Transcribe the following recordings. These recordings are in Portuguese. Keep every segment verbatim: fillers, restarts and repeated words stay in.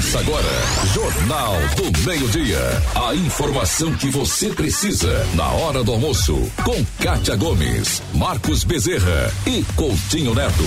Começa agora, Jornal do Meio-Dia. A informação que você precisa na hora do almoço. Com Kátia Gomes, Marcos Bezerra e Coutinho Neto.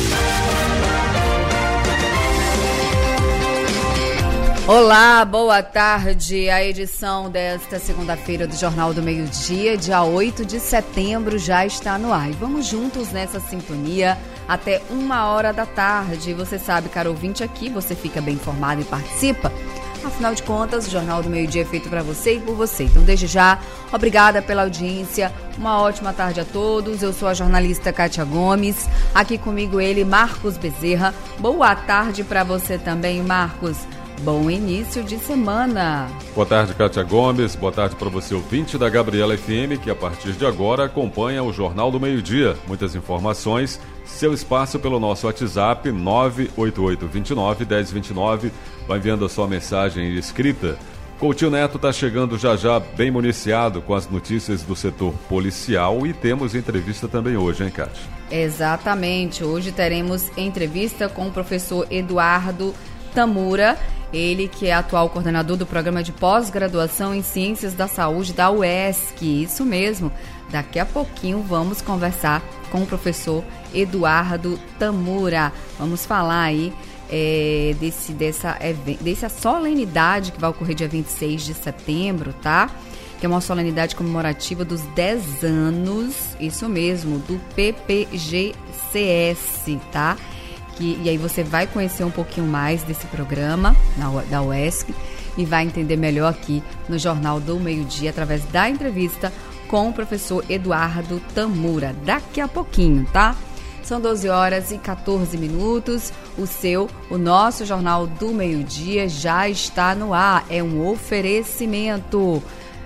Olá, boa tarde. A edição desta segunda-feira do Jornal do Meio-Dia, dia oito de setembro, já está no ar. E vamos juntos nessa sintonia até uma hora da tarde. Você sabe, caro ouvinte, aqui você fica bem informado e participa. Afinal de contas, o Jornal do Meio-Dia é feito para você e por você. Então, desde já, obrigada pela audiência. Uma ótima tarde a todos. Eu sou a jornalista Kátia Gomes. Aqui comigo ele, Marcos Bezerra. Boa tarde para você também, Marcos. Bom início de semana. Boa tarde, Kátia Gomes. Boa tarde para você, ouvinte da Gabriela F M, que a partir de agora acompanha o Jornal do Meio-Dia. Muitas informações, seu espaço pelo nosso WhatsApp nove oito oito dois nove um zero dois nove. Vai enviando a sua mensagem escrita. Coutinho Neto está chegando já já bem municiado com as notícias do setor policial e temos entrevista também hoje, hein, Kátia? Exatamente. Hoje teremos entrevista com o professor Eduardo Tamura. Ele que é atual coordenador do programa de pós-graduação em Ciências da Saúde da U E S C. Isso mesmo. Daqui a pouquinho vamos conversar com o professor Eduardo Tamura. Vamos falar aí é, desse, dessa, dessa solenidade que vai ocorrer dia vinte e seis de setembro, tá? Que é uma solenidade comemorativa dos dez anos, isso mesmo, do P P G C S, tá? Que, e aí você vai conhecer um pouquinho mais desse programa na, da U E S C e vai entender melhor aqui no Jornal do Meio-Dia através da entrevista com o professor Eduardo Tamura. Daqui a pouquinho, tá? São doze horas e catorze minutos. O seu, o nosso Jornal do Meio-Dia já está no ar. É um oferecimento.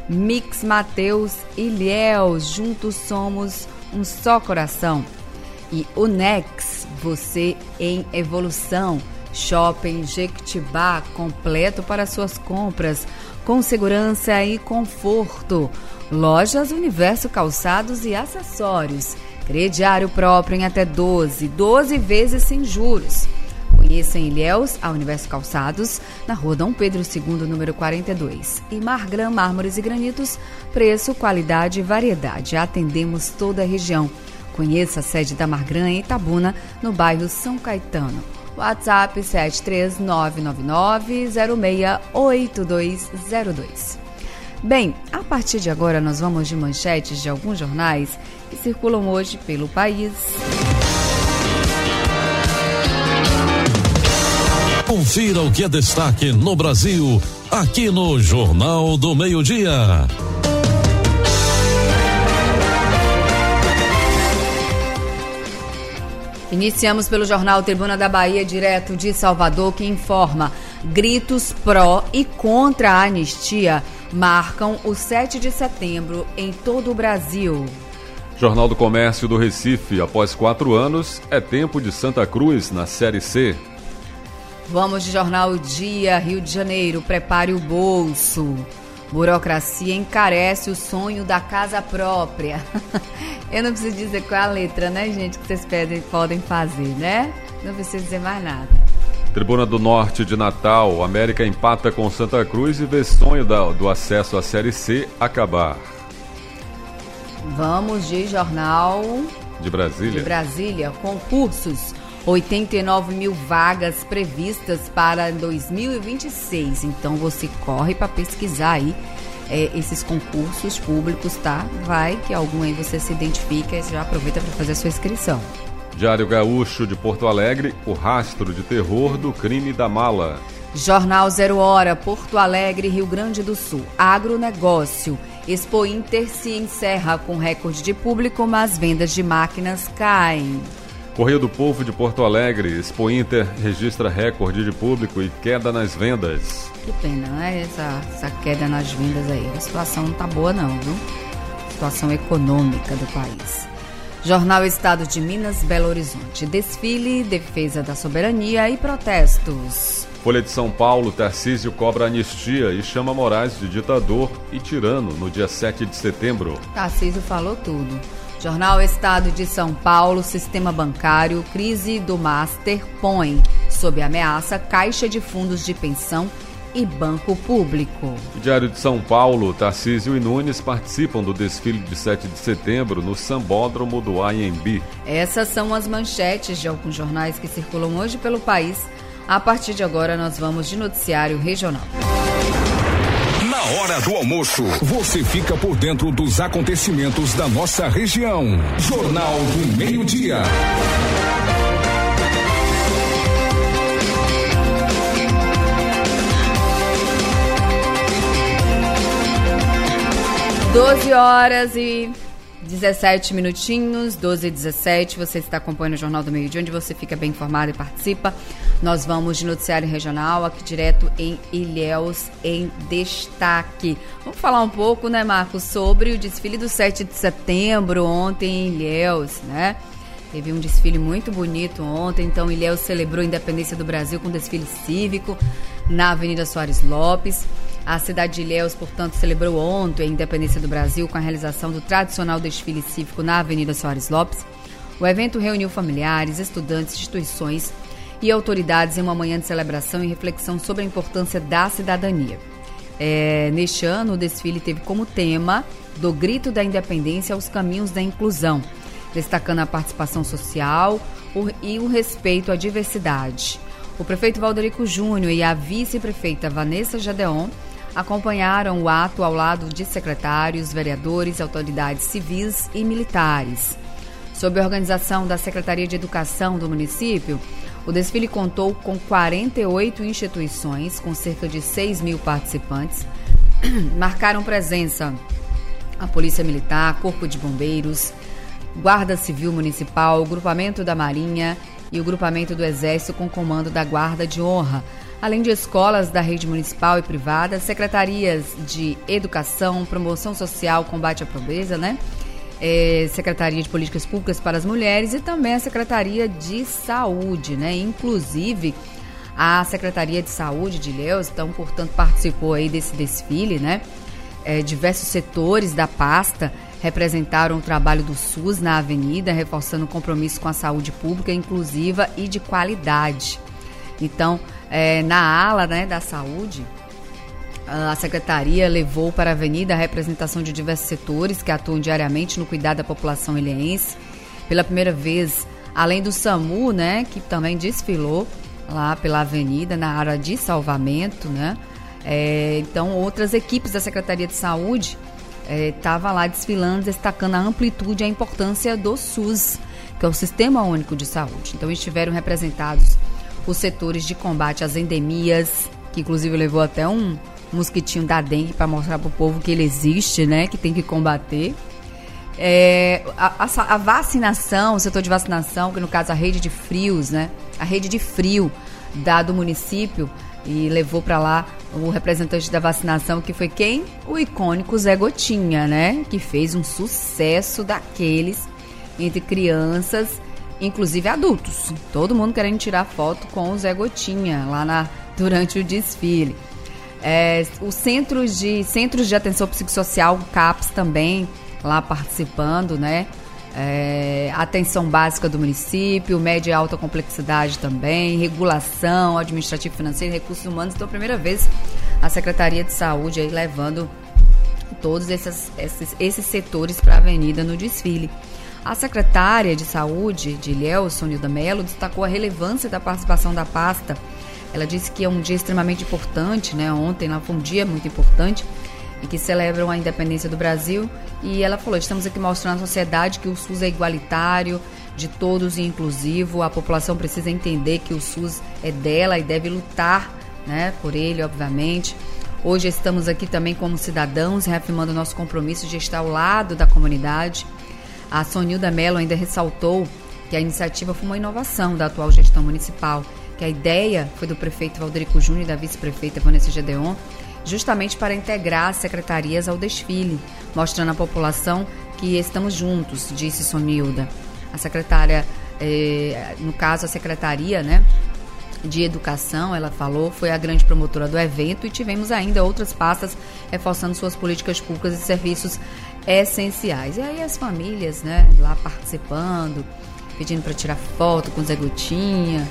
Mix Mateus e Liels, juntos somos um só coração. E Unex, você em evolução. Shopping Jequitibá, completo para suas compras, com segurança e conforto. Lojas Universo Calçados e Acessórios. Crediário próprio em até doze, doze vezes sem juros. Conheça em Ilhéus a Universo Calçados, na rua Dom Pedro segundo, número quarenta e dois. E Margram Mármores e Granitos, preço, qualidade e variedade. Atendemos toda a região. Conheça a sede da Margram em Itabuna, no bairro São Caetano. WhatsApp sete três nove nove nove zero seis oito dois zero dois. Bem, a partir de agora nós vamos de manchetes de alguns jornais que circulam hoje pelo país. Confira o que é destaque no Brasil, aqui no Jornal do Meio-Dia. Iniciamos pelo jornal Tribuna da Bahia, direto de Salvador, que informa: gritos pró e contra a anistia marcam o sete de setembro em todo o Brasil. Jornal do Comércio do Recife: após quatro anos, é tempo de Santa Cruz na Série C. Vamos de jornal Dia, Rio de Janeiro, prepare o bolso. Burocracia encarece o sonho da casa própria. Eu não preciso dizer qual é a letra, né, gente, que vocês pedem, podem fazer, né? Não preciso dizer mais nada. Tribuna do Norte de Natal: América empata com Santa Cruz e vê sonho da, do acesso à Série C acabar. Vamos de jornal de Brasília. De Brasília, concursos. oitenta e nove mil vagas previstas para dois mil e vinte e seis. Então você corre para pesquisar aí é, esses concursos públicos, tá? Vai que algum aí você se identifica e já aproveita para fazer a sua inscrição. Diário Gaúcho de Porto Alegre: o rastro de terror do crime da mala. Jornal Zero Hora, Porto Alegre, Rio Grande do Sul. Agronegócio: Expo Inter se encerra com recorde de público, mas vendas de máquinas caem. Correio do Povo de Porto Alegre: Expo Inter registra recorde de público e queda nas vendas. Que pena, né? Essa, essa queda nas vendas aí. A situação não tá boa não, viu? Situação econômica do país. Jornal Estado de Minas, Belo Horizonte: desfile, defesa da soberania e protestos. Folha de São Paulo: Tarcísio cobra anistia e chama Moraes de ditador e tirano no dia sete de setembro. Tarcísio falou tudo. Jornal Estado de São Paulo: sistema bancário, crise do Master põe Sob ameaça, Caixa de Fundos de Pensão e Banco Público. O Diário de São Paulo, Tarcísio e Nunes participam do desfile de sete de setembro no Sambódromo do Anhembi. Essas são as manchetes de alguns jornais que circulam hoje pelo país. A partir de agora, nós vamos de noticiário regional. Na hora do almoço, você fica por dentro dos acontecimentos da nossa região. Jornal do Meio-Dia. doze horas e dezessete minutinhos, doze e dezessete, você está acompanhando o Jornal do Meio-Dia, onde você fica bem informado e participa. Nós vamos de noticiário regional, aqui direto em Ilhéus, em destaque. Vamos falar um pouco, né, Marcos, sobre o desfile do sete de setembro, ontem em Ilhéus, né? Teve um desfile muito bonito ontem, então Ilhéus celebrou a independência do Brasil com desfile cívico na Avenida Soares Lopes. A cidade de Ilhéus, portanto, celebrou ontem a independência do Brasil com a realização do tradicional desfile cívico na Avenida Soares Lopes. O evento reuniu familiares, estudantes, instituições e autoridades em uma manhã de celebração e reflexão sobre a importância da cidadania. É, neste ano, o desfile teve como tema do grito da independência aos caminhos da inclusão, destacando a participação social e o respeito à diversidade. O prefeito Valderico Júnior e a vice-prefeita Vanessa Jadeon acompanharam o ato ao lado de secretários, vereadores, autoridades civis e militares. Sob a organização da Secretaria de Educação do município, o desfile contou com quarenta e oito instituições, com cerca de seis mil participantes. Marcaram presença a Polícia Militar, Corpo de Bombeiros, Guarda Civil Municipal, o Grupamento da Marinha e o Grupamento do Exército com comando da Guarda de Honra, além de escolas da rede municipal e privada, secretarias de Educação, Promoção Social, Combate à Pobreza, né? É, Secretaria de Políticas Públicas para as Mulheres e também a Secretaria de Saúde, né? Inclusive, a Secretaria de Saúde de Ilhéus, então, portanto, participou aí desse desfile, né? É, diversos setores da pasta representaram o trabalho do SUS na avenida, reforçando o compromisso com a saúde pública, inclusiva e de qualidade. Então, é, na ala, né, da saúde, a secretaria levou para a avenida a representação de diversos setores que atuam diariamente no cuidado da população ilhéense. Pela primeira vez, além do SAMU, né, que também desfilou lá pela avenida na área de salvamento, né? É, então, outras equipes da Secretaria de Saúde estavam é, lá desfilando, destacando a amplitude e a importância do SUS, que é o Sistema Único de Saúde. Então, estiveram representados os setores de combate às endemias, que inclusive levou até um mosquitinho da dengue para mostrar para o povo que ele existe, né, que tem que combater. É, a, a, a vacinação, o setor de vacinação, que no caso a rede de frios, né, a rede de frio da, do município, e levou para lá o representante da vacinação, que foi quem? O icônico Zé Gotinha, né, que fez um sucesso daqueles entre crianças, inclusive adultos. Todo mundo querendo tirar foto com o Zé Gotinha lá na, durante o desfile. É, os centros de, centros de atenção psicossocial, o CAPS também, lá participando, né? É, atenção básica do município, média e alta complexidade também, regulação, administrativo financeiro, recursos humanos. Então, a primeira vez a Secretaria de Saúde aí levando todos esses, esses, esses setores para a avenida no desfile. A secretária de Saúde de Ilhéus, Sonilda Mello, destacou a relevância da participação da pasta. Ela disse que é um dia extremamente importante, né? Ontem lá foi um dia muito importante e que celebram a independência do Brasil. E ela falou, estamos aqui mostrando à sociedade que o SUS é igualitário, de todos e inclusivo. A população precisa entender que o SUS é dela e deve lutar, né, por ele, obviamente. Hoje estamos aqui também como cidadãos, reafirmando o nosso compromisso de estar ao lado da comunidade. A Sonilda Mello ainda ressaltou que a iniciativa foi uma inovação da atual gestão municipal, que a ideia foi do prefeito Valderico Júnior e da vice-prefeita Vanessa Jadeon, justamente para integrar as secretarias ao desfile, mostrando à população que estamos juntos, disse Sonilda. A secretária, eh, no caso a secretaria, né, de Educação, ela falou, foi a grande promotora do evento, e tivemos ainda outras pastas reforçando suas políticas públicas e serviços essenciais. E aí as famílias, né, lá participando, pedindo para tirar foto com o Zé Gotinha,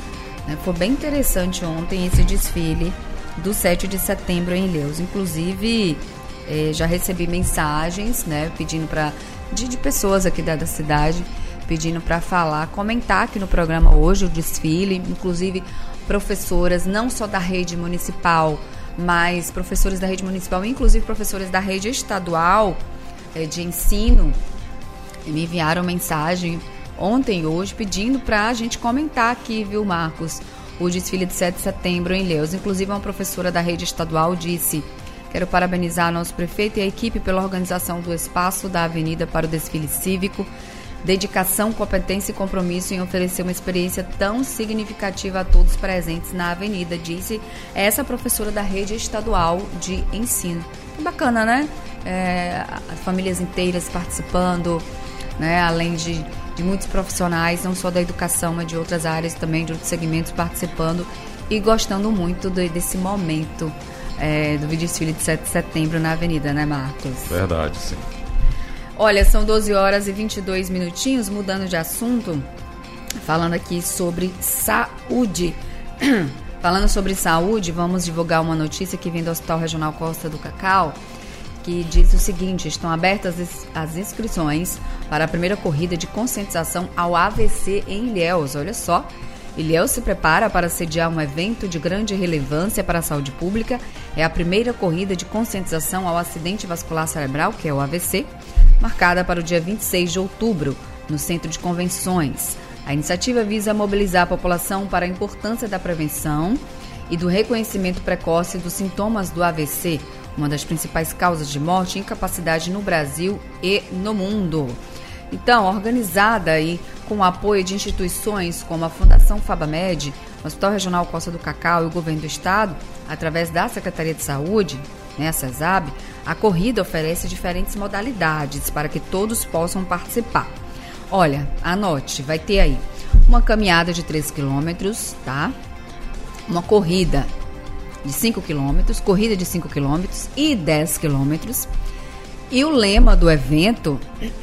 Né? Foi bem interessante ontem esse desfile do sete de setembro em Ilhéus. Inclusive, eh, já recebi mensagens, né, pedindo para de, de pessoas aqui da, da cidade, pedindo para falar, comentar aqui no programa hoje o desfile, inclusive professoras, não só da rede municipal, mas professores da rede municipal, inclusive professores da rede estadual eh, de ensino, me enviaram mensagem ontem e hoje pedindo para a gente comentar aqui, viu, Marcos, o desfile de sete de setembro em Ilhéus. Inclusive, uma professora da rede estadual disse: quero parabenizar nosso prefeito e a equipe pela organização do espaço da avenida para o desfile cívico, dedicação, competência e compromisso em oferecer uma experiência tão significativa a todos presentes na avenida, disse essa professora da rede estadual de ensino. Que bacana, né? É, as famílias inteiras participando, né? Além de, de muitos profissionais, não só da educação, mas de outras áreas também, de outros segmentos participando e gostando muito de, desse momento é, do desfile de sete de setembro na avenida, né, Marcos? Verdade, sim. Olha, são doze horas e vinte e dois minutinhos, mudando de assunto, falando aqui sobre saúde. Falando sobre saúde, vamos divulgar uma notícia que vem do Hospital Regional Costa do Cacau, que diz o seguinte: estão abertas as inscrições para a primeira corrida de conscientização ao A V C em Ilhéus. Olha só, Ilhéus se prepara para sediar um evento de grande relevância para a saúde pública. É a primeira corrida de conscientização ao acidente vascular cerebral, que é o A V C, marcada para o dia vinte e seis de outubro, no Centro de Convenções. A iniciativa visa mobilizar a população para a importância da prevenção e do reconhecimento precoce dos sintomas do A V C, uma das principais causas de morte e incapacidade no Brasil e no mundo. Então, organizada aí com o apoio de instituições como a Fundação FabaMed, o Hospital Regional Costa do Cacau e o Governo do Estado, através da Secretaria de Saúde, né, a CESAB, a corrida oferece diferentes modalidades para que todos possam participar. Olha, anote, vai ter aí uma caminhada de três quilômetros, tá? Uma corrida de cinco quilômetros, corrida de cinco quilômetros e dez quilômetros. E o lema do evento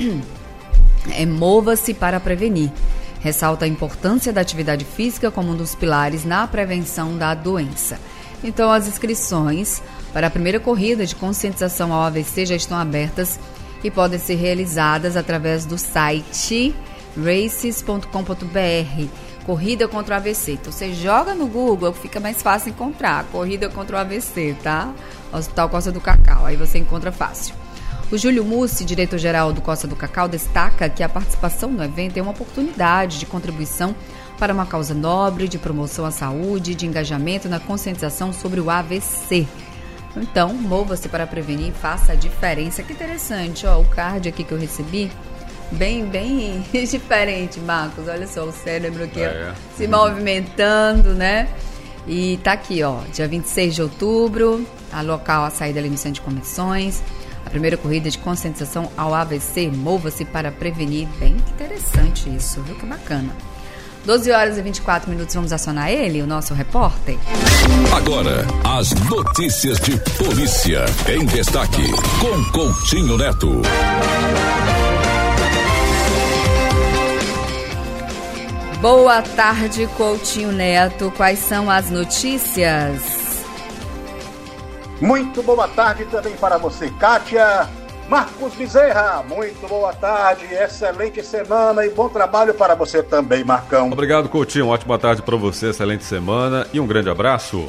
é Mova-se para prevenir. Ressalta a importância da atividade física como um dos pilares na prevenção da doença. Então, as inscrições para a primeira corrida de conscientização ao A V C já estão abertas e podem ser realizadas através do site races ponto com ponto b r, Corrida contra o A V C. Então, você joga no Google, fica mais fácil encontrar. Corrida contra o A V C, tá? Hospital Costa do Cacau, aí você encontra fácil. O Júlio Mussi, diretor-geral do Costa do Cacau, destaca que a participação no evento é uma oportunidade de contribuição para uma causa nobre, de promoção à saúde, de engajamento na conscientização sobre o A V C. Então, mova-se para prevenir e faça a diferença. Que interessante, ó, o card aqui que eu recebi, bem, bem diferente, Marcos. Olha só, o cérebro aqui é. ó, se movimentando, né? E tá aqui, ó, dia vinte e seis de outubro, a local, a saída ali no Centro de Convenções, a primeira corrida de conscientização ao A V C, mova-se para prevenir. Bem interessante isso, viu? Que bacana. doze horas e vinte e quatro minutos, vamos acionar ele, o nosso repórter. Agora, as notícias de polícia em destaque, com Coutinho Neto. Boa tarde, Coutinho Neto. Quais são as notícias? Muito boa tarde também para você, Kátia. Marcos Bezerra, muito boa tarde, excelente semana e bom trabalho para você também, Marcão. Obrigado, Coutinho, ótima tarde para você, excelente semana e um grande abraço.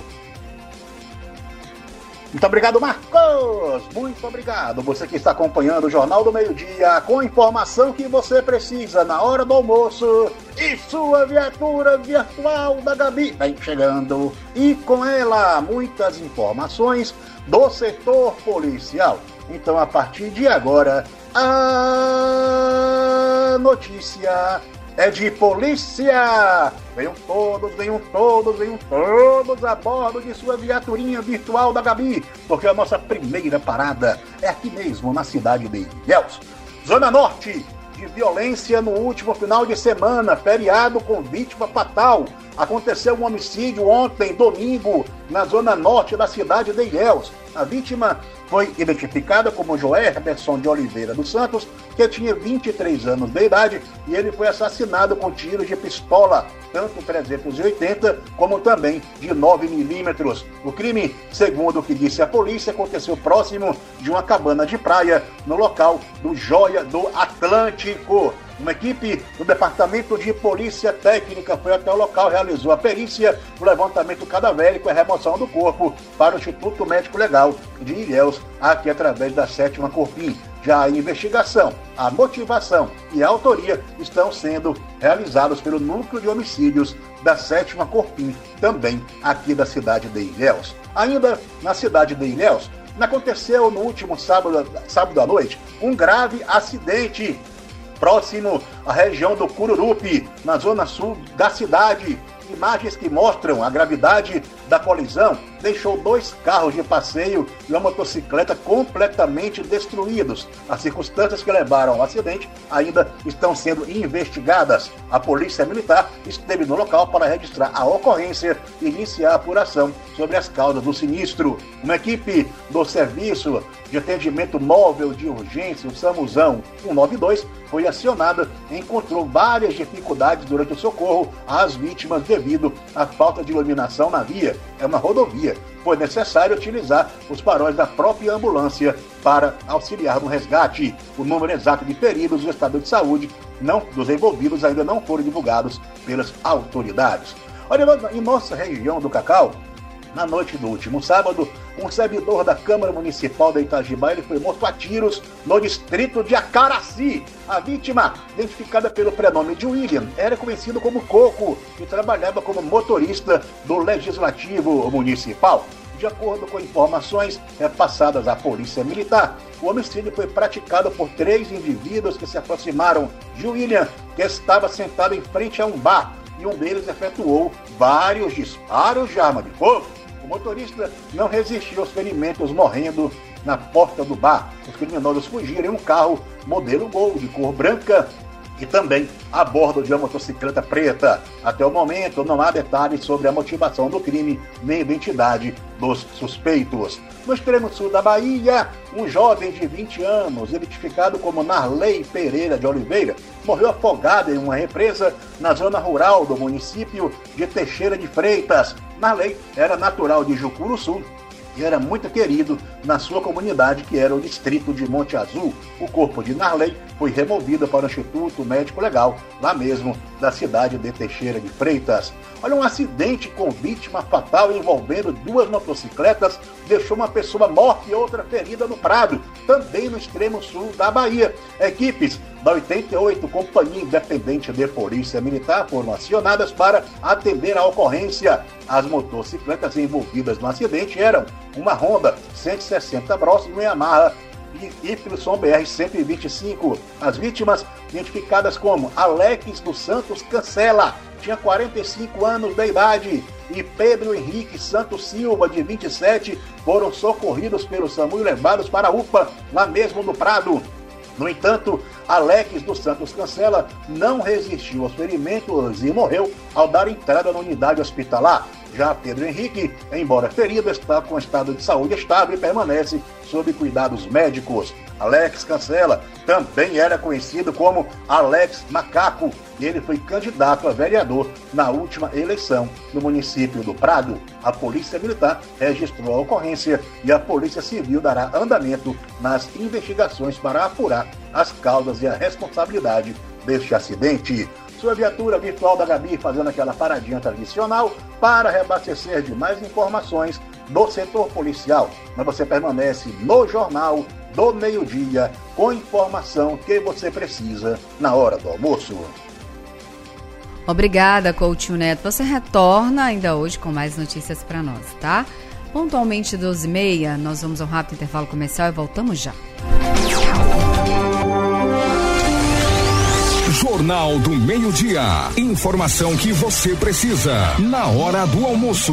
Muito obrigado, Marcos, muito obrigado. Você que está acompanhando o Jornal do Meio-Dia com a informação que você precisa na hora do almoço e sua viatura virtual da Gabi vem chegando. E com ela, muitas informações do setor policial. Então, a partir de agora, a notícia é de polícia. Venham todos, venham todos, venham todos a bordo de sua viaturinha virtual da Gabi, porque a nossa primeira parada é aqui mesmo, na cidade de Ilhéus. Zona Norte, de violência no último final de semana, feriado com vítima fatal. Aconteceu um homicídio ontem, domingo, na zona norte da cidade de Ilhéus. A vítima foi identificada como Joerberson de Oliveira dos Santos, que tinha vinte e três anos de idade, e ele foi assassinado com tiros de pistola, tanto trezentos e oitenta como também de nove milímetros. O crime, segundo o que disse a polícia, aconteceu próximo de uma cabana de praia no local do Joia do Atlântico. Uma equipe do Departamento de Polícia Técnica foi até o local, realizou a perícia, o levantamento cadavérico e a remoção do corpo para o Instituto Médico Legal de Ilhéus, aqui através da sétima Corpim. Já a investigação, a motivação e a autoria estão sendo realizados pelo Núcleo de Homicídios da sétima Corpim, também aqui da cidade de Ilhéus. Ainda na cidade de Ilhéus, aconteceu no último sábado, sábado à noite um grave acidente próximo à região do Cururupi, na zona sul da cidade. Imagens que mostram a gravidade da colisão deixou dois carros de passeio e uma motocicleta completamente destruídos. As circunstâncias que levaram ao acidente ainda estão sendo investigadas. A Polícia Militar esteve no local para registrar a ocorrência e iniciar a apuração sobre as causas do sinistro. Uma equipe do Serviço de Atendimento Móvel de Urgência, o SAMUzão cento e noventa e dois, foi acionada e encontrou várias dificuldades durante o socorro às vítimas devido à falta de iluminação na via. É uma rodovia. Foi necessário utilizar os faróis da própria ambulância para auxiliar no resgate. O número exato de feridos e o estado de saúde não, dos envolvidos ainda não foram divulgados pelas autoridades. Olha, em nossa região do Cacau, na noite do último sábado, um servidor da Câmara Municipal da Itagiba ele foi morto a tiros no distrito de Acaraci. A vítima, identificada pelo prenome de William, era conhecido como Coco e trabalhava como motorista do Legislativo Municipal. De acordo com informações repassadas à Polícia Militar, o homicídio foi praticado por três indivíduos que se aproximaram de William, que estava sentado em frente a um bar, e um deles efetuou vários disparos de arma de fogo. O motorista não resistiu aos ferimentos, morrendo na porta do bar. Os criminosos fugiram em um carro modelo Gol de cor branca e também a bordo de uma motocicleta preta. Até o momento, não há detalhes sobre a motivação do crime nem a identidade dos suspeitos. No extremo sul da Bahia, um jovem de vinte anos, identificado como Narley Pereira de Oliveira, morreu afogado em uma represa na zona rural do município de Teixeira de Freitas. Narley era natural de Jucuruçu e era muito querido na sua comunidade, que era o distrito de Monte Azul. O corpo de Narley foi removido para o Instituto Médico Legal, lá mesmo da cidade de Teixeira de Freitas. Olha, um acidente com vítima fatal envolvendo duas motocicletas deixou uma pessoa morta e outra ferida no Prado, também no extremo sul da Bahia. Equipes da oitenta e oito Companhia Independente de Polícia Militar foram acionadas para atender a ocorrência. As motocicletas envolvidas no acidente eram uma Honda cento e sessenta Bros e uma Yamaha Y B R cento e vinte e cinco. As vítimas, identificadas como Alex dos Santos Cancela, tinha quarenta e cinco anos de idade, e Pedro Henrique Santos Silva, de vinte e sete, foram socorridos pelo SAMU e levados para a U P A, lá mesmo no Prado. No entanto, Alex dos Santos Cancela não resistiu aos ferimentos e morreu ao dar entrada na unidade hospitalar. Já Pedro Henrique, embora ferido, está com estado de saúde estável e permanece sob cuidados médicos. Alex Cancela também era conhecido como Alex Macaco e ele foi candidato a vereador na última eleição no município do Prado. A Polícia Militar registrou a ocorrência e a Polícia Civil dará andamento nas investigações para apurar as causas e a responsabilidade deste acidente. Sua viatura virtual da Gabi fazendo aquela paradinha tradicional para reabastecer de mais informações do setor policial. Mas você permanece no Jornal do Meio-Dia com informação que você precisa na hora do almoço. Obrigada, Coutinho Neto. Você retorna ainda hoje com mais notícias para nós, tá? Pontualmente doze e meia, nós vamos a um rápido intervalo comercial e voltamos já. Jornal do Meio-Dia. Informação que você precisa na hora do almoço.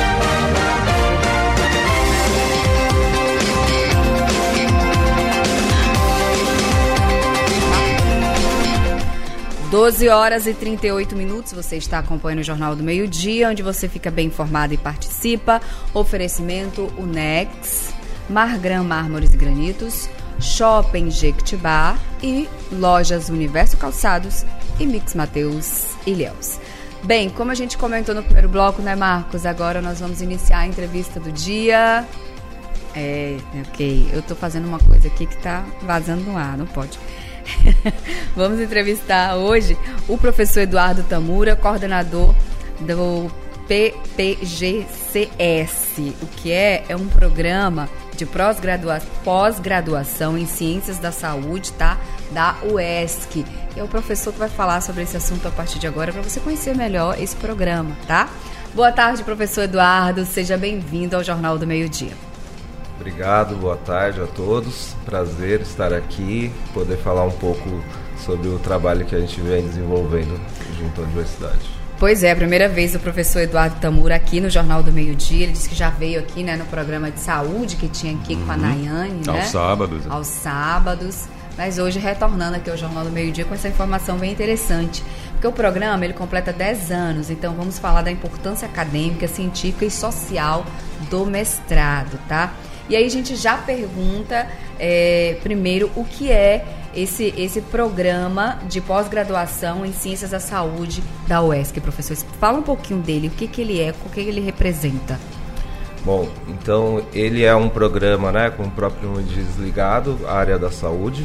doze horas e trinta e oito minutos, você está acompanhando o Jornal do Meio-Dia, onde você fica bem informado e participa. Oferecimento Unex, Margram Mármores e Granitos, Shopping Jequitibá e Lojas Universo Calçados e Mix Mateus Ilhéus. Bem, como a gente comentou no primeiro bloco, né, Marcos? Agora nós vamos iniciar a entrevista do dia. É, ok, eu tô fazendo uma coisa aqui que tá vazando no ar, não pode. Vamos entrevistar hoje o professor Eduardo Tamura, coordenador do P P G C S. O que é? É um programa de pós-gradua- pós-graduação em Ciências da Saúde, tá? Da U E S C. E é o professor que vai falar sobre esse assunto a partir de agora para você conhecer melhor esse programa, tá? Boa tarde, professor Eduardo. Seja bem-vindo ao Jornal do Meio-Dia. Obrigado, boa tarde a todos. Prazer estar aqui, poder falar um pouco sobre o trabalho que a gente vem desenvolvendo junto à universidade. Pois é, a primeira vez o professor Eduardo Tamura aqui no Jornal do Meio-Dia. Ele disse que já veio aqui, né, no programa de saúde que tinha aqui uhum. com a Nayane, né? Aos sábados. Aos sábados. Mas hoje retornando aqui ao Jornal do Meio-Dia com essa informação bem interessante. Porque o programa, ele completa dez anos, então vamos falar da importância acadêmica, científica e social do mestrado, tá? E aí a gente já pergunta, é, primeiro, o que é esse, esse programa de pós-graduação em Ciências da Saúde da U E S C, professor? Fala um pouquinho dele, o que, que ele é, o que ele representa. Bom, então ele é um programa, né, como o próprio nome diz, ligado à área da saúde.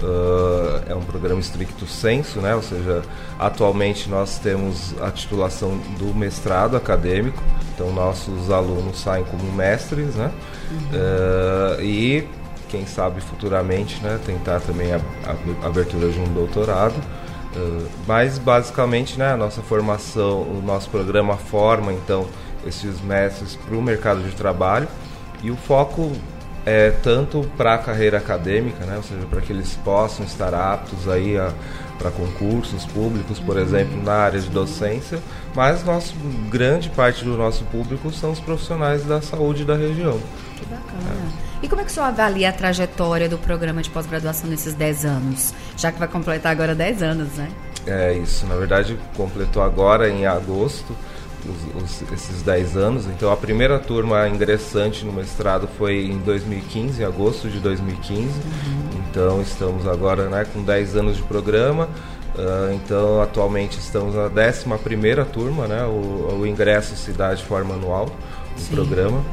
Uh, é um programa stricto sensu, né, ou seja, atualmente nós temos a titulação do mestrado acadêmico, então nossos alunos saem como mestres, né, uhum. uh, e quem sabe futuramente, né, tentar também a, a abertura de um doutorado, uh, mas basicamente, né, a nossa formação, o nosso programa forma então esses mestres para o mercado de trabalho, e o foco é tanto para a carreira acadêmica, né, ou seja, para que eles possam estar aptos aí para concursos públicos, por uhum. exemplo, na área de docência, mas nosso, grande parte do nosso público são os profissionais da saúde da região. Que bacana. É. E como é que o senhor avalia a trajetória do programa de pós-graduação nesses dez anos? Já que vai completar agora dez anos, né? É isso, na verdade completou agora em agosto os, os, esses dez anos, então a primeira turma ingressante no mestrado foi em dois mil e quinze, em agosto de dois mil e quinze, uhum. então estamos agora, né, com dez anos de programa, uh, então atualmente estamos na décima primeira turma, né, o, o ingresso se dá de forma anual no Sim. programa,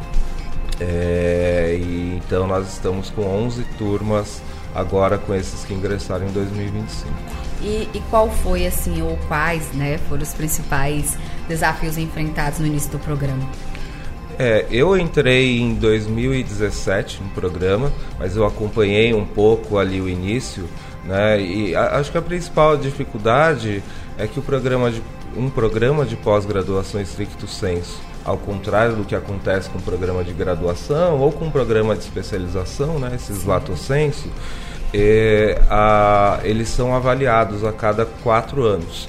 é, e então nós estamos com onze turmas agora com esses que ingressaram em dois mil e vinte e cinco. E, e qual foi, assim, ou quais, né, foram os principais desafios enfrentados no início do programa? É, eu entrei em dois mil e dezessete no programa, mas eu acompanhei um pouco ali o início, né, e a, acho que a principal dificuldade é que o programa de, um programa de pós-graduação stricto sensu, ao contrário do que acontece com o programa de graduação ou com o programa de especialização, né, esses lato sensu, É, a, eles são avaliados a cada quatro anos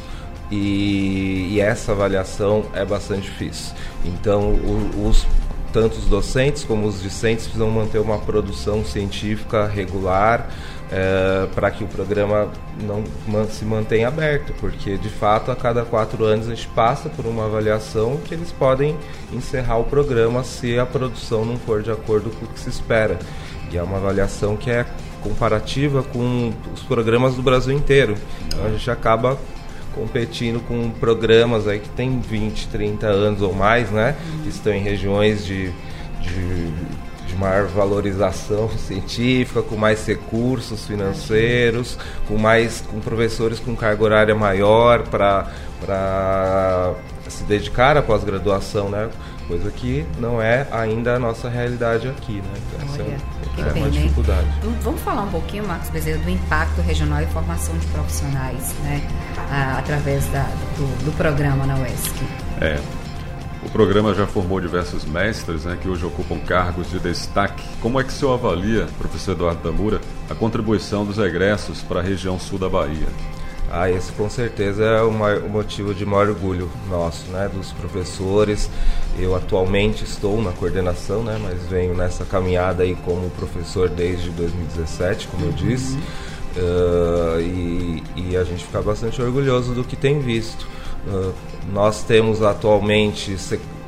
e, e essa avaliação é bastante difícil. Então, o, os, tanto os docentes como os discentes precisam manter uma produção científica regular é, para que o programa não man, se mantenha aberto, porque de fato a cada quatro anos a gente passa por uma avaliação que eles podem encerrar o programa se a produção não for de acordo com o que se espera. E é uma avaliação que é comparativa com os programas do Brasil inteiro. Então a gente acaba competindo com programas aí que tem vinte, trinta anos ou mais, né? Que estão em regiões de, de, de maior valorização científica, com mais recursos financeiros, com mais com professores com carga horária maior para para se dedicar à pós-graduação, né? Coisa que não é ainda a nossa realidade aqui, né? Essa Olha, é, é bem, uma dificuldade. Né? Vamos falar um pouquinho, Marcos Bezerra, do impacto regional e formação de profissionais, né? Ah, através da, do, do programa na U E S C. É. O programa já formou diversos mestres, né, que hoje ocupam cargos de destaque. Como é que o senhor avalia, professor Eduardo Tamura, a contribuição dos egressos para a região sul da Bahia? Ah, esse com certeza é o, maior, o motivo de maior orgulho nosso, né, dos professores. Eu atualmente estou na coordenação, né, mas venho nessa caminhada aí como professor desde dois mil e dezessete, como eu disse, uh, e, e a gente fica bastante orgulhoso do que tem visto. Uh, nós temos atualmente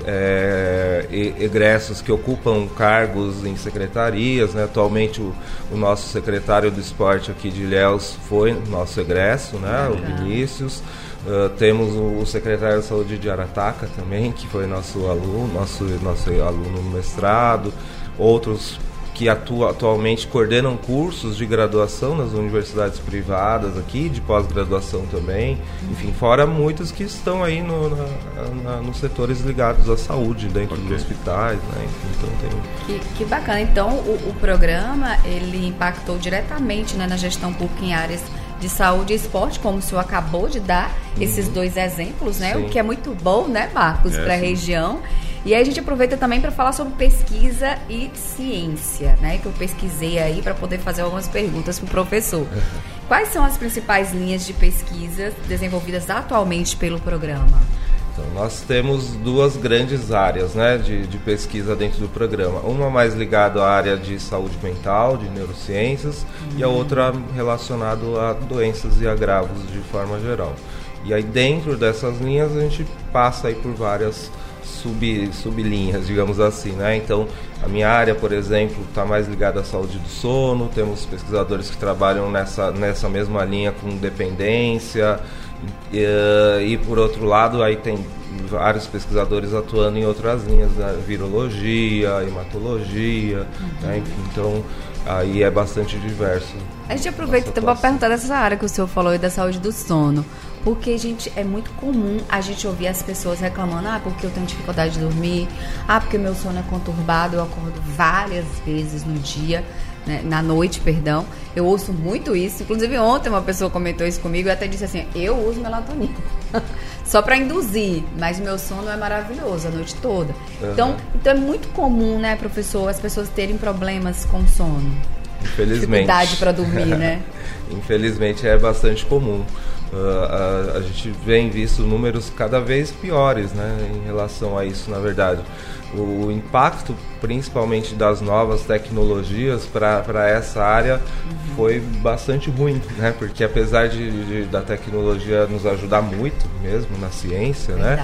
é, egressos que ocupam cargos em secretarias, né? Atualmente o, o nosso secretário do esporte aqui de Ilhéus foi nosso egresso, né? O Vinícius. Uh, temos o, o secretário de saúde de Arataca também, que foi nosso aluno, nosso, nosso aluno no mestrado. Outros que atuam atualmente coordenam cursos de graduação nas universidades privadas aqui, de pós-graduação também, enfim, fora muitos que estão aí no, na, na, nos setores ligados à saúde, dentro okay. dos hospitais, né? Enfim, então tem... que, que bacana, então o, o programa, ele impactou diretamente, né, na gestão pública em áreas de saúde e esporte, como o senhor acabou de dar uhum. esses dois exemplos, né? Sim. O que é muito bom, né, Marcos, é, para a região. E aí a gente aproveita também para falar sobre pesquisa e ciência, né? Que eu pesquisei aí para poder fazer algumas perguntas para o professor. Uhum. Quais são as principais linhas de pesquisa desenvolvidas atualmente pelo programa? Então, nós temos duas grandes áreas, né, de, de pesquisa dentro do programa. Uma mais ligada à área de saúde mental, de neurociências, uhum. e a outra relacionada a doenças e agravos de forma geral. E aí dentro dessas linhas a gente passa aí por várias sub, sublinhas, digamos assim, né? Então, a minha área, por exemplo, está mais ligada à saúde do sono, temos pesquisadores que trabalham nessa, nessa mesma linha com dependência, e, e por outro lado, aí tem vários pesquisadores atuando em outras linhas, né? Virologia, hematologia, uhum. né? Enfim, então aí é bastante diverso. A gente aproveita então para perguntar dessa área que o senhor falou aí da saúde do sono. Porque, gente, é muito comum a gente ouvir as pessoas reclamando, ah, porque eu tenho dificuldade de dormir, ah, porque meu sono é conturbado, eu acordo várias vezes no dia, né, na noite, perdão. Eu ouço muito isso. Inclusive, ontem uma pessoa comentou isso comigo e até disse assim, eu uso melatonina. Só para induzir, mas meu sono é maravilhoso a noite toda. Uhum. Então, então é muito comum, né, professor, as pessoas terem problemas com sono. Infelizmente. Dificuldade para dormir, né? Infelizmente é bastante comum. Uh, a, a gente vem visto números cada vez piores, né, em relação a isso, na verdade. O, o impacto, principalmente das novas tecnologias para essa área, uhum. foi bastante ruim, né, porque apesar de, de, da tecnologia nos ajudar muito mesmo na ciência, né,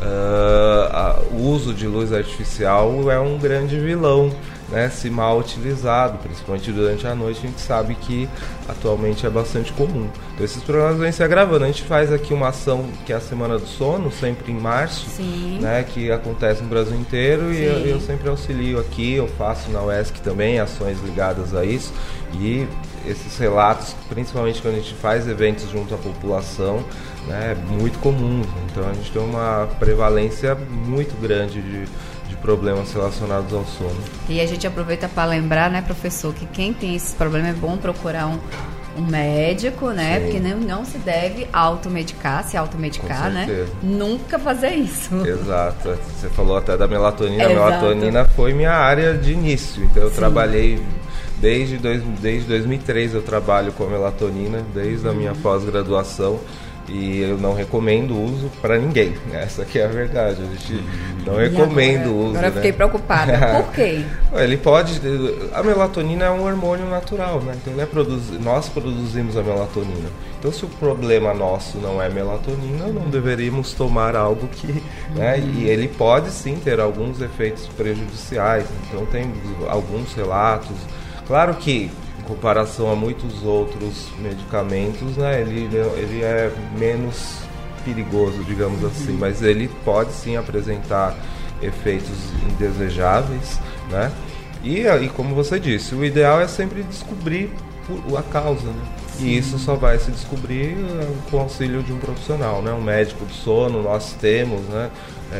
uh, a, o uso de luz artificial é um grande vilão, né, se mal utilizado, principalmente durante a noite. A gente sabe que atualmente é bastante comum. Então esses problemas vêm se agravando. A gente faz aqui uma ação que é a Semana do Sono, sempre em março, né, que acontece no Brasil inteiro, e eu, eu sempre auxilio aqui, eu faço na U E S C também ações ligadas a isso, e esses relatos, principalmente quando a gente faz eventos junto à população, né, é muito comum. Então a gente tem uma prevalência muito grande de de problemas relacionados ao sono. E a gente aproveita para lembrar, né, professor, que quem tem esses problemas é bom procurar um, um médico, né? Sim. Porque não, não se deve automedicar, se automedicar, né? Nunca fazer isso. Exato. Você falou até da melatonina. A melatonina foi minha área de início, então eu Sim. trabalhei desde, dois, desde dois mil e três, eu trabalho com a melatonina, desde a minha pós-graduação. E eu não recomendo o uso para ninguém. Essa que é a verdade. A gente não e recomenda agora, o uso. Agora eu fiquei, né, preocupada. Por quê? Ele pode... A melatonina é um hormônio natural, né? Então ele é produz, nós produzimos a melatonina. Então se o problema nosso não é melatonina, não deveríamos tomar algo que... Uhum. Né? E ele pode sim ter alguns efeitos prejudiciais. Então tem alguns relatos. Claro que, em comparação a muitos outros medicamentos, né, ele, ele é menos perigoso, digamos assim, mas ele pode sim apresentar efeitos indesejáveis, né? E, e como você disse, o ideal é sempre descobrir a causa, né? E isso só vai se descobrir com o auxílio de um profissional, né? Um médico do sono, nós temos, né,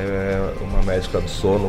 é, uma médica do sono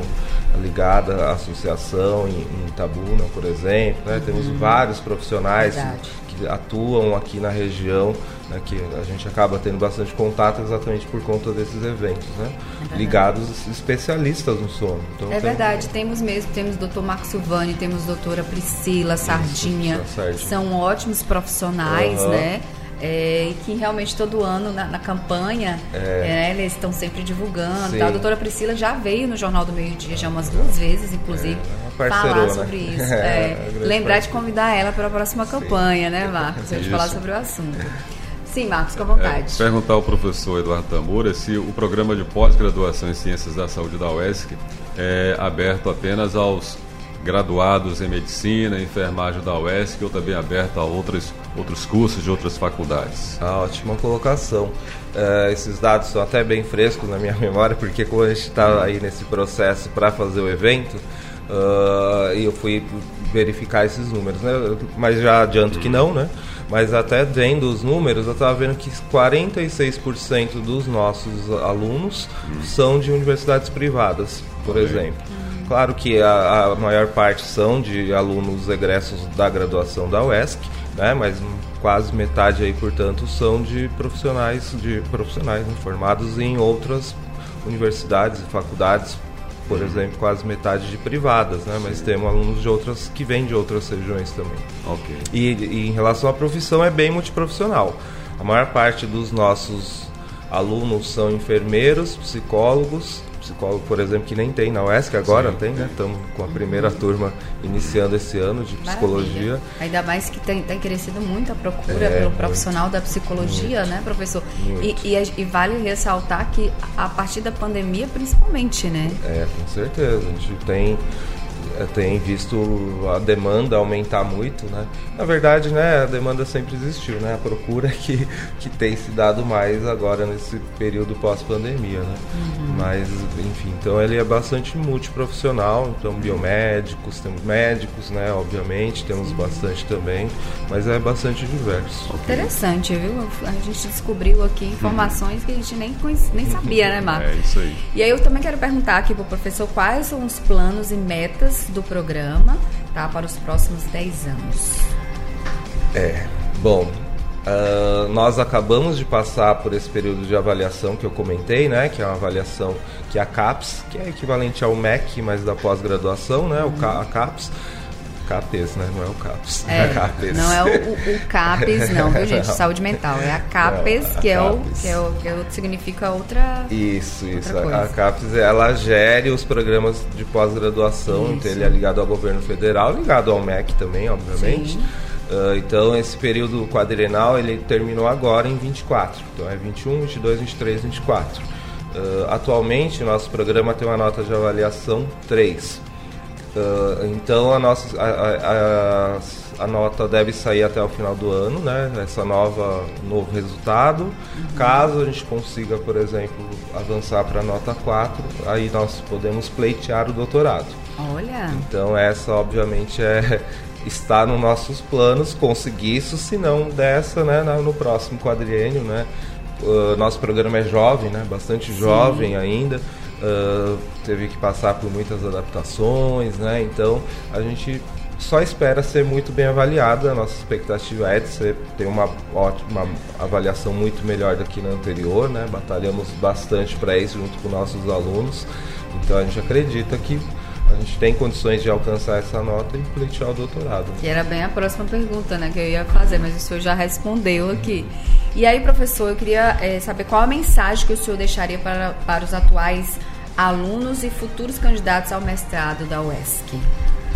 ligada à associação em, em Itabuna, por exemplo, né? Uhum. Temos vários profissionais Verdade. que atuam aqui na região, né, que a gente acaba tendo bastante contato exatamente por conta desses eventos, né? É ligados especialistas no sono. Então, é tem... verdade, temos mesmo, temos o doutor Marco Silvani, temos a doutora Priscila Sardinha, Isso, Sardinha. São ótimos profissionais, uhum. né? É, e que realmente todo ano na, na campanha é. É, eles estão sempre divulgando. Tá? A doutora Priscila já veio no Jornal do Meio Dia já umas duas vezes, inclusive, é, falar sobre isso. É, é, lembrar de convidar ela para a próxima Sim. campanha, né, Marcos? A gente falar sobre o assunto. Sim, Marcos, com vontade. É, perguntar ao professor Eduardo Tamura se o programa de pós-graduação em Ciências da Saúde da U E S C é aberto apenas aos graduados em Medicina, Enfermagem da U E S C ou também aberto a outros, outros cursos de outras faculdades. Ah, ótima colocação. Uh, esses dados são até bem frescos na minha memória, porque como a gente está aí nesse processo para fazer o evento, uh, eu fui verificar esses números, né? Mas já adianto que não, né? Mas até vendo os números, eu estava vendo que quarenta e seis por cento dos nossos alunos hum. são de universidades privadas, por okay. exemplo. Hum. Claro que a, a maior parte são de alunos egressos da graduação da U E S C, né? Mas quase metade aí, portanto, são de profissionais, de profissionais né? formados em outras universidades e faculdades, por hum. exemplo, quase metade de privadas, né? Mas temos alunos de outras que vêm de outras regiões também. Okay. E, e em relação à profissão, é bem multiprofissional. A maior parte dos nossos alunos são enfermeiros, psicólogos, psicólogo, por exemplo, que nem tem na U E S C agora, sim, tem, né? Estamos com a primeira turma iniciando esse ano de psicologia. Maravilha. Ainda mais que tem, tem crescido muito a procura é, pelo profissional muito, da psicologia, muito, né, professor? E, e, e vale ressaltar que a partir da pandemia, principalmente, né? É, com certeza. A gente tem... tem visto a demanda aumentar muito, né? Na verdade, né, a demanda sempre existiu, né? A procura que, que tem se dado mais agora nesse período pós-pandemia, né? Uhum. Mas, enfim, então ele é bastante multiprofissional, então biomédicos, temos médicos, né, obviamente, temos Sim. bastante também, mas é bastante diverso. Interessante, viu? A gente descobriu aqui informações uhum. que a gente nem, conhecia, nem sabia, né, Marcos? É isso aí. E aí eu também quero perguntar aqui pro professor quais são os planos e metas do programa, tá, para os próximos dez anos. É, bom, uh, nós acabamos de passar por esse período de avaliação que eu comentei, né, que é uma avaliação que é a CAPES, que é equivalente ao M E C, mas da pós-graduação, né, uhum. o, a CAPES. CAPES, né? Não é o CAPES. É, é CAPES. Não é o, o, o CAPES, não, viu, gente? Não. Saúde mental. É a CAPES, não, a que, é o, que, é o, que é o que significa outra. Isso, outra isso. Coisa. A CAPES, ela gere os programas de pós-graduação, então ele é ligado ao governo federal, ligado ao M E C também, obviamente. Uh, então, esse período quadrienal, ele terminou agora em vinte e quatro. Então, é vinte e um, vinte e dois, vinte e três, vinte e quatro. Uh, atualmente, o nosso programa tem uma nota de avaliação três. Uh, então a, nossa, a, a, a nota deve sair até o final do ano, né? Essa nova novo resultado. Uhum. Caso a gente consiga, por exemplo, avançar para a nota quatro, aí nós podemos pleitear o doutorado. Olha! Então essa obviamente é, está nos nossos planos conseguir isso, se não dessa, né, no próximo quadriênio, né? Uh, nosso programa é jovem, né? Bastante jovem Sim. ainda. Uh, teve que passar por muitas adaptações, né? Então a gente só espera ser muito bem avaliado. A nossa expectativa é de ser, ter uma ótima avaliação muito melhor do que na anterior, né? Batalhamos bastante para isso junto com nossos alunos, então a gente acredita que a gente tem condições de alcançar essa nota e pleitear o doutorado. Que era bem a próxima pergunta, né, que eu ia fazer, mas o senhor já respondeu aqui. E aí, professor, eu queria é, saber qual a mensagem que o senhor deixaria para, para os atuais alunos e futuros candidatos ao mestrado da U E S C.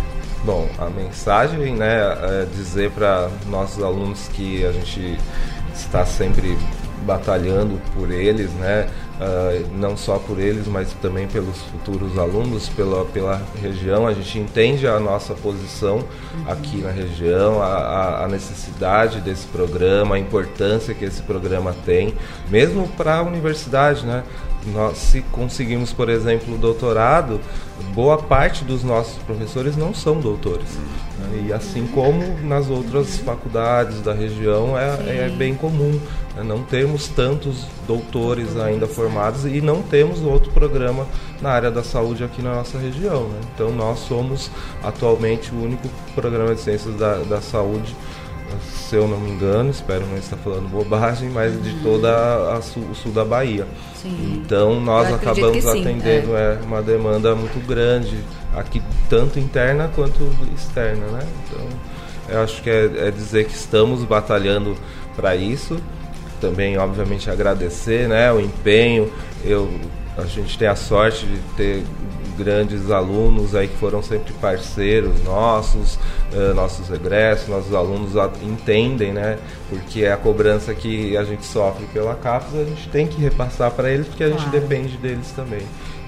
Bom, a mensagem, né, é dizer para nossos alunos que a gente está sempre batalhando por eles, né, uh, não só por eles, mas também pelos futuros alunos, pela, pela região. A gente entende a nossa posição uhum. aqui na região, a, a necessidade desse programa, a importância que esse programa tem, mesmo para a universidade, né? Nós, se conseguimos, por exemplo, o doutorado, boa parte dos nossos professores não são doutores. Né? E assim como nas outras faculdades da região, é, é bem comum, né? Não termos tantos doutores ainda formados e não temos outro programa na área da saúde aqui na nossa região. Né? Então nós somos atualmente o único programa de ciências da, da saúde, se eu não me engano, espero não estar falando bobagem, mas de toda a, a sul, o sul da Bahia. Sim. Então nós acabamos sim, atendendo é. É, uma demanda muito grande aqui, tanto interna quanto externa, né? Então eu acho que é, é dizer que estamos batalhando para isso. Também, obviamente, agradecer, né, o empenho. Eu, a gente tem a sorte de ter grandes alunos aí que foram sempre parceiros nossos, uh, nossos egressos, nossos alunos entendem, né? Porque é a cobrança que a gente sofre pela CAPES, a gente tem que repassar para eles, porque a gente claro. depende deles também.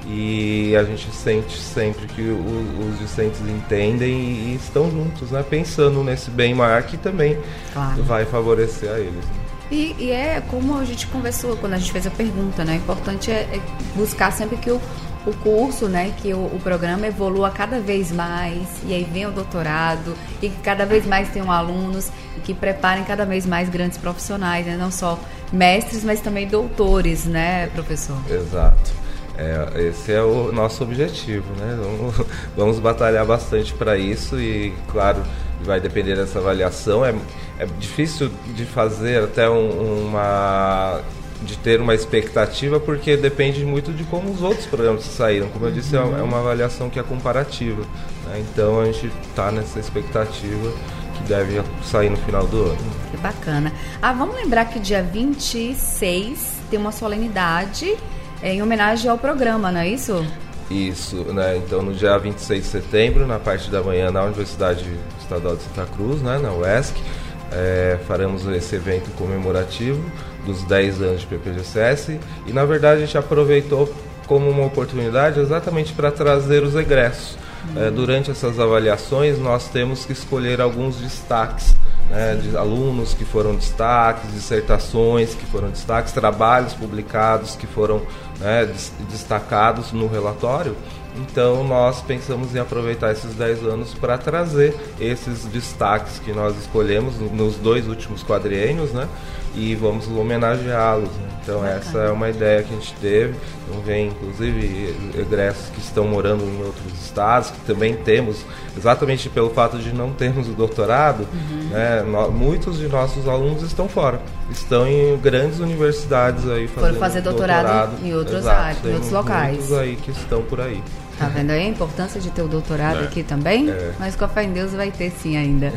E a gente sente sempre que o, os discentes entendem e, e estão juntos, né? Pensando nesse bem maior que também claro. vai favorecer a eles. Né? E, e é como a gente conversou quando a gente fez a pergunta, né? O importante é, é buscar sempre que o, o curso, né? Que o, o programa evolua cada vez mais, e aí vem o doutorado, e que cada vez mais tenham alunos, e que preparem cada vez mais grandes profissionais, né? Não só mestres, mas também doutores, né, professor? Exato. É, esse é o nosso objetivo, né? Vamos, vamos batalhar bastante para isso e, claro, vai depender dessa avaliação. É, é difícil de fazer até um, uma... de ter uma expectativa, porque depende muito de como os outros programas saíram. Como eu disse, uhum. é uma avaliação que é comparativa, né? Então a gente está nessa expectativa que deve sair no final do ano. Que bacana. Ah, vamos lembrar que dia vinte e seis tem uma solenidade em homenagem ao programa, não é isso? Isso, né? Então no dia vinte e seis de setembro, na parte da manhã, na Universidade Estadual de Santa Cruz, né, na U E S C, é, faremos esse evento comemorativo dos dez anos de P P G C S, e na verdade a gente aproveitou como uma oportunidade exatamente para trazer os egressos. Uhum. É, durante essas avaliações nós temos que escolher alguns destaques, né, de alunos que foram destaques, dissertações que foram destaques, trabalhos publicados que foram, né, destacados no relatório. Então nós pensamos em aproveitar esses dez anos para trazer esses destaques que nós escolhemos nos dois últimos quadriênios, né? E vamos homenageá-los, né? Então bacana. Essa é uma ideia que a gente teve. Então vem inclusive egressos que estão morando em outros estados, que também temos, exatamente pelo fato de não termos o doutorado, uhum. né? No, muitos de nossos alunos estão fora, estão em grandes universidades aí fazendo Foram fazer doutorado, doutorado em outras áreas, em outros locais. Muitos aí que estão por aí. Tá vendo aí a importância de ter o doutorado é. aqui também? É. Mas com a fé em Deus vai ter sim ainda.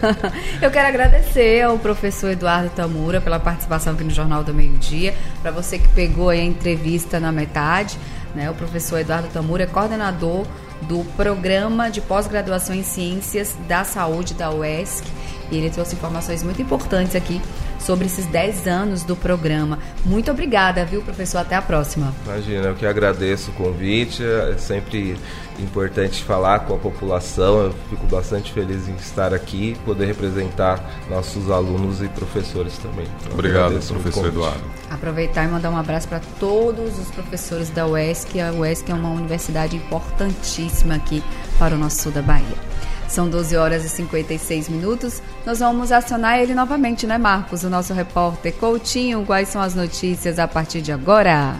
Eu quero agradecer ao professor Eduardo Tamura pela participação aqui no Jornal do Meio-Dia. Para você que pegou aí a entrevista na metade, né? O professor Eduardo Tamura é coordenador do Programa de Pós-Graduação em Ciências da Saúde da U E S C. E ele trouxe informações muito importantes aqui sobre esses dez anos do programa. Muito obrigada, viu, professor? Até a próxima. Imagina, eu que agradeço o convite. É sempre importante falar com a população. Eu fico bastante feliz em estar aqui, poder representar nossos alunos e professores também. Então, obrigado, professor Eduardo. Aproveitar e mandar um abraço para todos os professores da U E S C. A U E S C é uma universidade importantíssima aqui para o nosso sul da Bahia. São doze horas e cinquenta e seis minutos. Nós vamos acionar ele novamente, né, Marcos? O nosso repórter Coutinho. Quais são as notícias a partir de agora?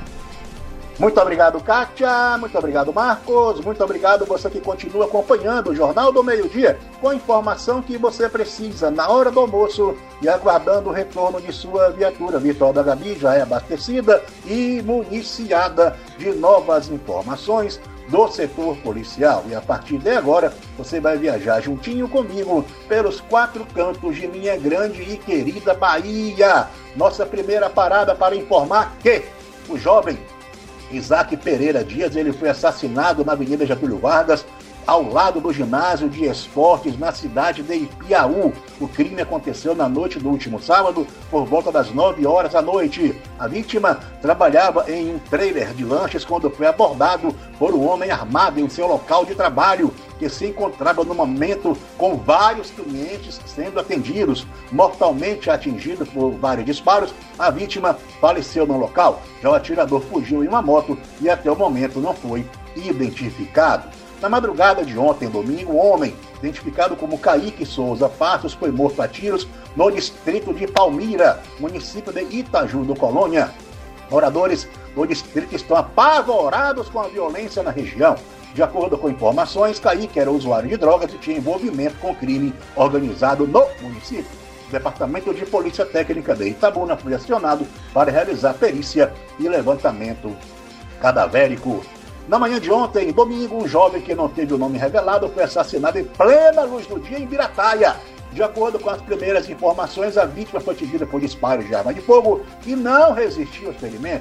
Muito obrigado, Kátia. Muito obrigado, Marcos. Muito obrigado você que continua acompanhando o Jornal do Meio-Dia com a informação que você precisa na hora do almoço e aguardando o retorno de sua viatura. A virtual da Gabi já é abastecida e municiada de novas informações do setor policial. E a partir de agora, você vai viajar juntinho comigo pelos quatro cantos de minha grande e querida Bahia. Nossa primeira parada para informar que o jovem Isaac Pereira Dias, ele foi assassinado na Avenida Getúlio Vargas, ao lado do ginásio de esportes na cidade de Ipiaú. O crime aconteceu na noite do último sábado, por volta das nove horas da noite. A vítima trabalhava em um trailer de lanches quando foi abordado por um homem armado em seu local de trabalho, que se encontrava no momento com vários clientes sendo atendidos. Mortalmente atingido por vários disparos, a vítima faleceu no local. Já o atirador fugiu em uma moto e até o momento não foi identificado. Na madrugada de ontem, domingo, um homem, identificado como Kaique Souza Passos, foi morto a tiros no distrito de Palmira, município de Itaju do Colônia. Moradores do distrito estão apavorados com a violência na região. De acordo com informações, Kaique era usuário de drogas e tinha envolvimento com crime organizado no município. O Departamento de Polícia Técnica de Itabuna foi acionado para realizar perícia e levantamento cadavérico. Na manhã de ontem, domingo, um jovem que não teve o nome revelado foi assassinado em plena luz do dia em Birataia. De acordo com as primeiras informações, a vítima foi atingida por disparos de arma de fogo e não resistiu aos ferimentos.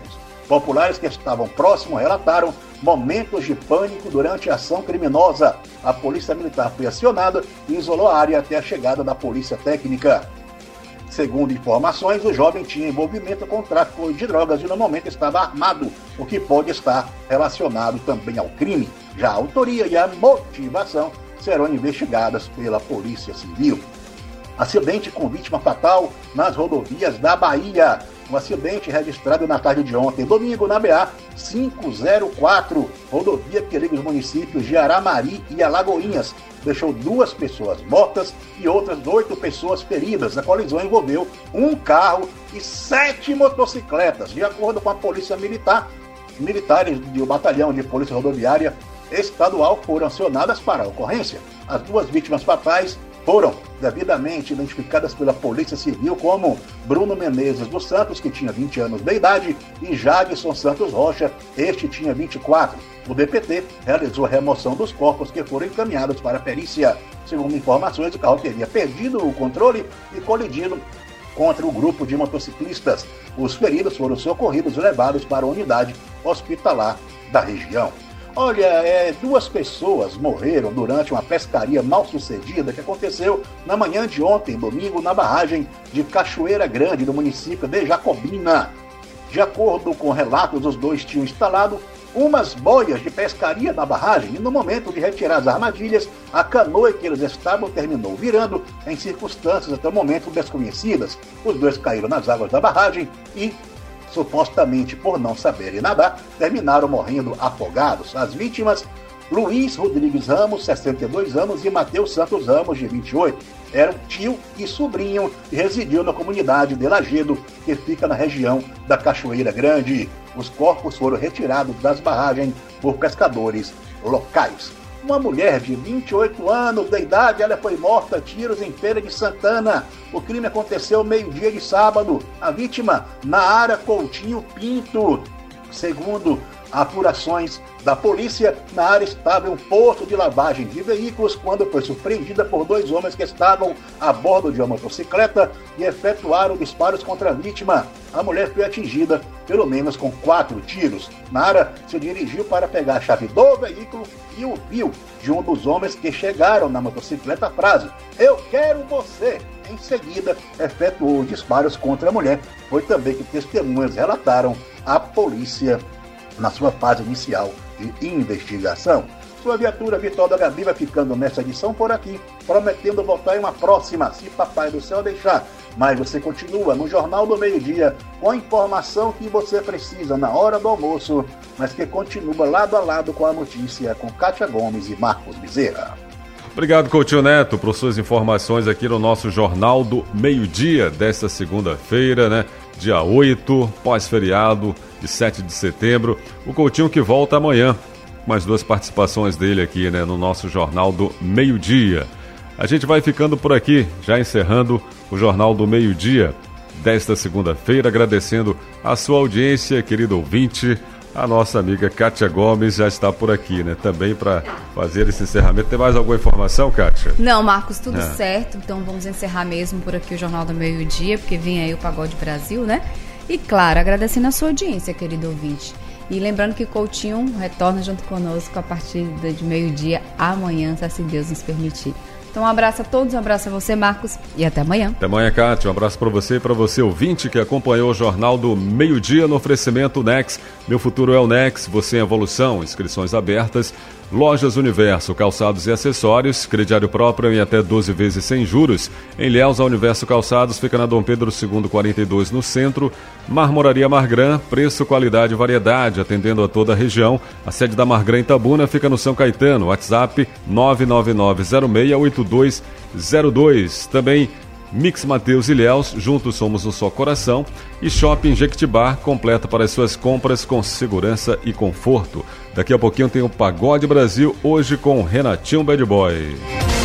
Populares que estavam próximos relataram momentos de pânico durante a ação criminosa. A polícia militar foi acionada e isolou a área até a chegada da polícia técnica. Segundo informações, o jovem tinha envolvimento com o tráfico de drogas e no momento estava armado, o que pode estar relacionado também ao crime. Já a autoria e a motivação serão investigadas pela Polícia Civil. Acidente com vítima fatal nas rodovias da Bahia. Um acidente registrado na tarde de ontem, domingo, na B A quinhentos e quatro, rodovia que liga os municípios de Aramari e Alagoinhas, deixou duas pessoas mortas e outras oito pessoas feridas. A colisão envolveu um carro e sete motocicletas. De acordo com a Polícia Militar, militares do Batalhão de Polícia Rodoviária Estadual foram acionadas para a ocorrência. As duas vítimas fatais foram devidamente identificadas pela Polícia Civil como Bruno Menezes dos Santos, que tinha vinte anos de idade, e Jadson Santos Rocha, este tinha vinte e quatro. O D P T realizou a remoção dos corpos que foram encaminhados para a perícia. Segundo informações, o carro teria perdido o controle e colidido contra o grupo de motociclistas. Os feridos foram socorridos e levados para a unidade hospitalar da região. Olha, é, duas pessoas morreram durante uma pescaria mal sucedida que aconteceu na manhã de ontem, domingo, na barragem de Cachoeira Grande, no município de Jacobina. De acordo com relatos, os dois tinham instalado umas boias de pescaria na barragem e no momento de retirar as armadilhas, a canoa que eles estavam terminou virando em circunstâncias até o momento desconhecidas. Os dois caíram nas águas da barragem e, supostamente por não saberem nadar, terminaram morrendo afogados. As vítimas, Luiz Rodrigues Ramos, sessenta e dois anos, e Matheus Santos Ramos, de vinte e oito. Eram tio e sobrinho e residiam na comunidade de Lagedo, que fica na região da Cachoeira Grande. Os corpos foram retirados das barragens por pescadores locais. Uma mulher de vinte e oito anos de idade, ela foi morta a tiros em Feira de Santana. O crime aconteceu meio-dia de sábado. A vítima, Naara Coutinho Pinto. Segundo apurações da polícia, Naara estava em um posto de lavagem de veículos quando foi surpreendida por dois homens que estavam a bordo de uma motocicleta e efetuaram disparos contra a vítima. A mulher foi atingida pelo menos com quatro tiros. Naara se dirigiu para pegar a chave do veículo e ouviu de um dos homens que chegaram na motocicleta a frase: "Eu quero você!" Em seguida, efetuou disparos contra a mulher. Foi também que testemunhas relataram à polícia na sua fase inicial de investigação. Sua viatura Vitória da Gabi vai ficando nessa edição por aqui, prometendo voltar em uma próxima, se Papai do Céu deixar. Mas você continua no Jornal do Meio-Dia com a informação que você precisa na hora do almoço, mas que continua lado a lado com a notícia com Kátia Gomes e Marcos Bezerra. Obrigado, Coutinho Neto, por suas informações aqui no nosso Jornal do Meio-Dia desta segunda-feira, né? Dia oito, pós-feriado de sete de setembro. O Coutinho que volta amanhã, com as duas participações dele aqui, né, no nosso Jornal do Meio-Dia. A gente vai ficando por aqui, já encerrando o Jornal do Meio-Dia desta segunda-feira, agradecendo a sua audiência, querido ouvinte. A nossa amiga Kátia Gomes já está por aqui, né? Também para fazer esse encerramento. Tem mais alguma informação, Kátia? Não, Marcos, tudo é. certo. Então vamos encerrar mesmo por aqui o Jornal do Meio-Dia, porque vem aí o Pagode Brasil, né? E claro, agradecendo a sua audiência, querido ouvinte. E lembrando que Coutinho retorna junto conosco a partir de meio-dia amanhã, se Deus nos permitir. Então um abraço a todos, um abraço a você, Marcos, e até amanhã. Até amanhã, Kátia. Um abraço para você e para você, ouvinte, que acompanhou o Jornal do Meio-Dia no oferecimento Nex. Meu futuro é o Nex, você em evolução, inscrições abertas. Lojas Universo, calçados e acessórios, crediário próprio em até doze vezes sem juros. Em Ilhéus, a Universo Calçados fica na Dom Pedro segundo, quarenta e dois, no centro. Marmoraria Margran, preço, qualidade e variedade, atendendo a toda a região. A sede da Margran em Tabuna fica no São Caetano. WhatsApp nove nove nove zero seis oito dois zero dois. Também Mix Mateus e Ilhéus, juntos somos um só coração. E Shopping Jequitibá, completo para as suas compras com segurança e conforto. Daqui a pouquinho tem o Pagode Brasil, hoje com Renatinho Bad Boy.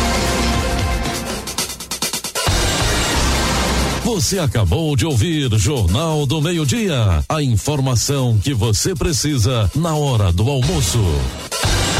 Você acabou de ouvir Jornal do Meio-Dia. A informação que você precisa na hora do almoço.